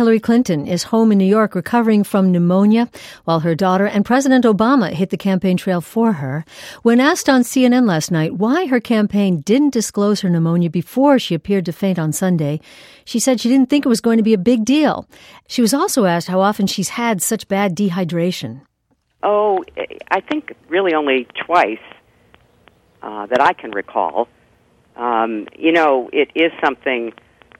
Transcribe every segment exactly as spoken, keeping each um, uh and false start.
Hillary Clinton is home in New York recovering from pneumonia, while her daughter and President Obama hit the campaign trail for her. When asked on C N N last night why her campaign didn't disclose her pneumonia before she appeared to faint on Sunday, she said she didn't think it was going to be a big deal. She was also asked how often she's had such bad dehydration. Oh, I think really only twice uh, that I can recall. Um, you know, it is something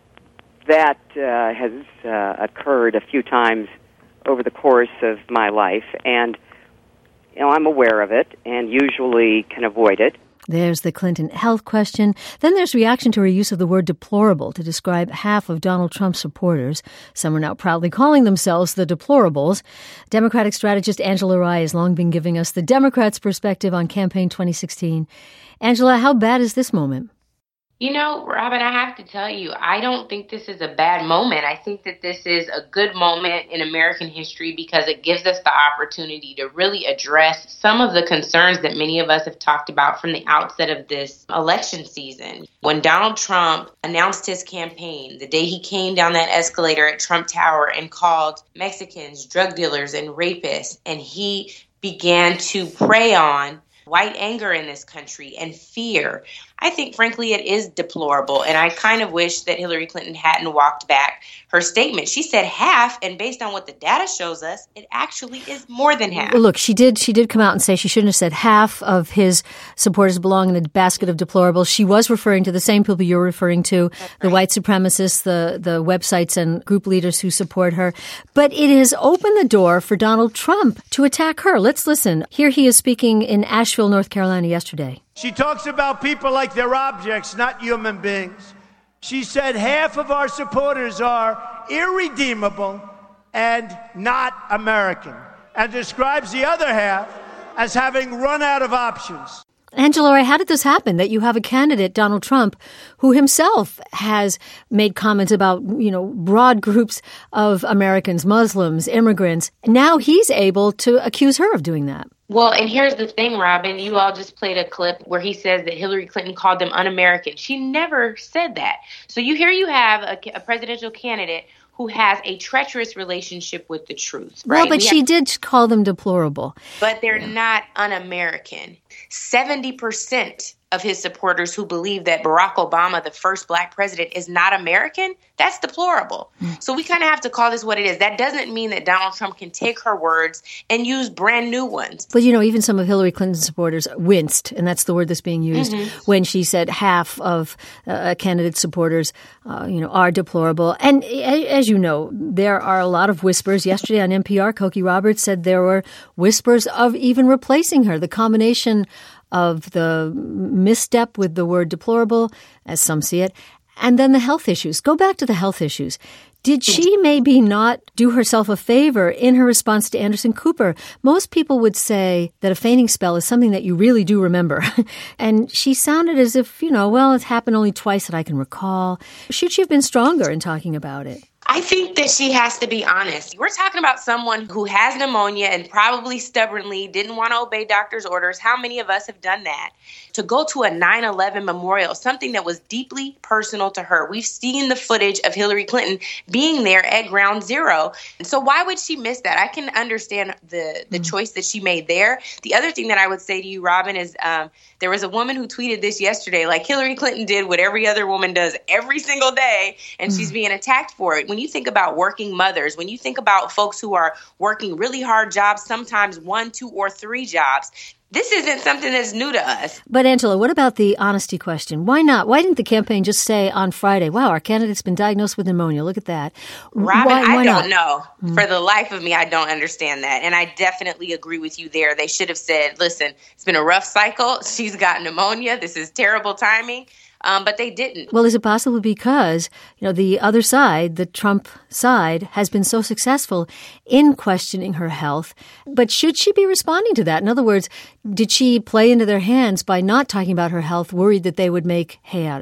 that uh, has uh, occurred a few times over the course of my life, and you know, I'm aware of it and usually can avoid it. There's the Clinton health question. Then there's reaction to her use of the word deplorable to describe half of Donald Trump's supporters. Some are now proudly calling themselves the deplorables. Democratic strategist Angela Rye has long been giving us the Democrats' perspective on campaign twenty sixteen. Angela, how bad is this moment? You know, Robin, I have to tell you, I don't think this is a bad moment. I think that this is a good moment in American history because it gives us the opportunity to really address some of the concerns that many of us have talked about from the outset of this election season. When Donald Trump announced his campaign, the day he came down that escalator at Trump Tower and called Mexicans drug dealers and rapists, and he began to prey on white anger in this country and fear, I think, frankly, it is deplorable. And I kind of wish that Hillary Clinton hadn't walked back her statement. She said half, and based on what the data shows us, it actually is more than half. Well, look, she did she did come out and say she shouldn't have said half of his supporters belong in the basket of deplorables. She was referring to the same people you're referring to, right. The white supremacists, the, the websites and group leaders who support her. But it has opened the door for Donald Trump to attack her. Let's listen. Here he is speaking in Asheville, North Carolina yesterday. She talks about people like they're objects, not human beings. She said half of our supporters are irredeemable and not American, and describes the other half as having run out of options. Angela, how did this happen, that you have a candidate, Donald Trump, who himself has made comments about, you know, broad groups of Americans, Muslims, immigrants. Now he's able to accuse her of doing that. Well, and here's the thing, Robin. You all just played a clip where he says that Hillary Clinton called them un-American. She never said that. So you here you have a, a presidential candidate who has a treacherous relationship with the truth, right? Well, but we she have, did call them deplorable. But they're yeah. not un-American. seventy percent of his supporters who believe that Barack Obama, the first black president, is not American, that's deplorable. Mm. So we kind of have to call this what it is. That doesn't mean that Donald Trump can take her words and use brand new ones. But, you know, even some of Hillary Clinton's supporters winced, and that's the word that's being used, mm-hmm. when she said half of uh, a candidate's supporters, uh, you know, are deplorable. And as you know, there are a lot of whispers. Yesterday on N P R, Cokie Roberts said there were whispers of even replacing her. The combination of the misstep with the word deplorable, as some see it, and then the health issues. Go back to the health issues. Did she maybe not do herself a favor in her response to Anderson Cooper? Most people would say that a fainting spell is something that you really do remember. And she sounded as if, you know, well, it's happened only twice that I can recall. Should she have been stronger in talking about it? I think that she has to be honest. We're talking about someone who has pneumonia and probably stubbornly didn't want to obey doctor's orders. How many of us have done that? To go to a nine eleven memorial, something that was deeply personal to her. We've seen the footage of Hillary Clinton being there at ground zero. And so why would she miss that? I can understand the, the mm. choice that she made there. The other thing that I would say to you, Robin, is um, there was a woman who tweeted this yesterday, like Hillary Clinton did what every other woman does every single day, and mm. she's being attacked for it. When you think about working mothers, when you think about folks who are working really hard jobs, sometimes one, two, or three jobs, this isn't something that's new to us. But Angela, what about the honesty question? Why not? Why didn't the campaign just say on Friday, wow, our candidate's been diagnosed with pneumonia. Look at that. Robin, why, why I don't not? know. Mm. For the life of me, I don't understand that. And I definitely agree with you there. They should have said, listen, it's been a rough cycle. She's got pneumonia. This is terrible timing. Um, but they didn't. Well, is it possible because, you know, the other side, the Trump side, has been so successful in questioning her health? But should she be responding to that? In other words, did she play into their hands by not talking about her health, worried that they would make hay out of it?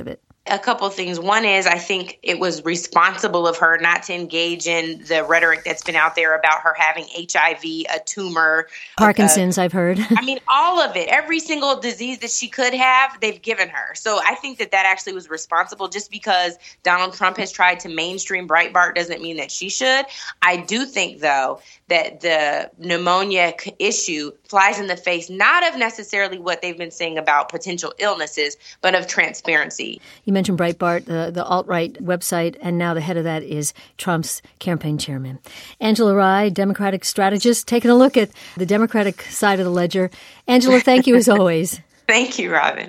A couple of things. One is I think it was responsible of her not to engage in the rhetoric that's been out there about her having H I V, a tumor. Parkinson's, uh, I've heard. I mean, all of it. Every single disease that she could have, they've given her. So I think that that actually was responsible. Just because Donald Trump has tried to mainstream Breitbart doesn't mean that she should. I do think, though, that the pneumonia issue flies in the face, not of necessarily what they've been saying about potential illnesses, but of transparency. You mentioned Breitbart, the, the alt-right website, and now the head of that is Trump's campaign chairman. Angela Rye, Democratic strategist, taking a look at the Democratic side of the ledger. Angela, thank you as always. Thank you, Robin.